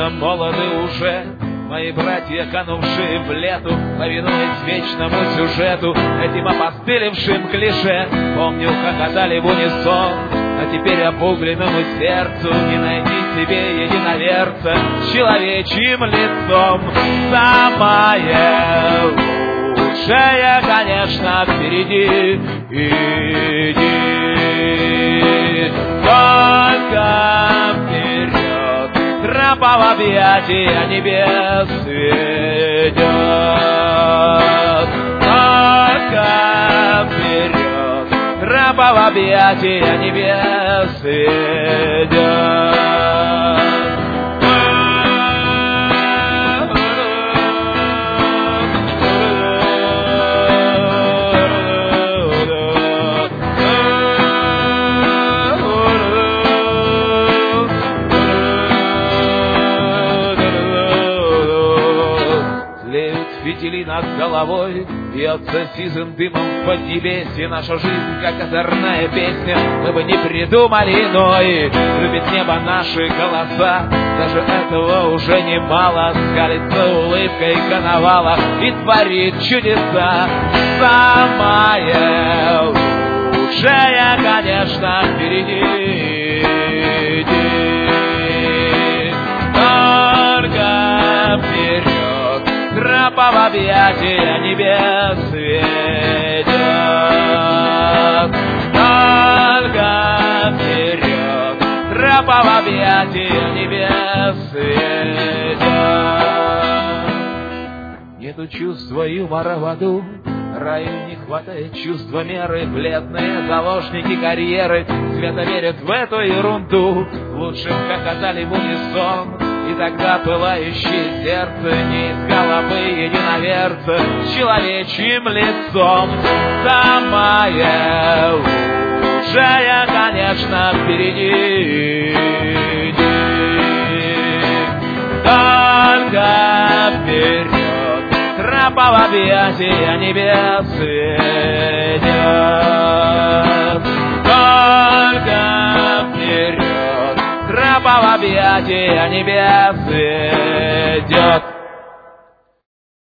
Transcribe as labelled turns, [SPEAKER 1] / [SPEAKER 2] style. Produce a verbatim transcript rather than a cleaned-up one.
[SPEAKER 1] довольно молоды уже мои братья, канувшие в лету, повинуясь вечному сюжету, этим опостылевшим клише. Помню, хохотали в унисон, а теперь обугленному сердцу не найти себе единоверца с человечьим лицом. Самое лучшее, конечно, впереди. Иди только вперед, тропа в объятия небес ведет. Только вперед, тропа в объятия небес ведет. Фитили над головой, бьется сизым дымом в поднебесье. Наша жизнь, как озорная песня, мы бы не придумали иной. Любит небо наши голоса, даже этого уже немало. Скалится улыбкой коновала и творит чудеса. Самое лучшее, конечно, впереди. Только вперед, тропа в объятия небес ведет. Только вперед, тропа в объятия небес ведет. Нету чувства юмора в аду, раю не хватает чувства меры. Бледные заложники карьеры свято верят в эту ерунду. Лучше хохотали в унисон, и тогда пылающее сердце не искало бы единоверца с человечьим лицом. Самое лучшее, конечно, впереди. Только вперед, тропа в объятия небес ведет. Только вперед, тропа в объятия небес ведет.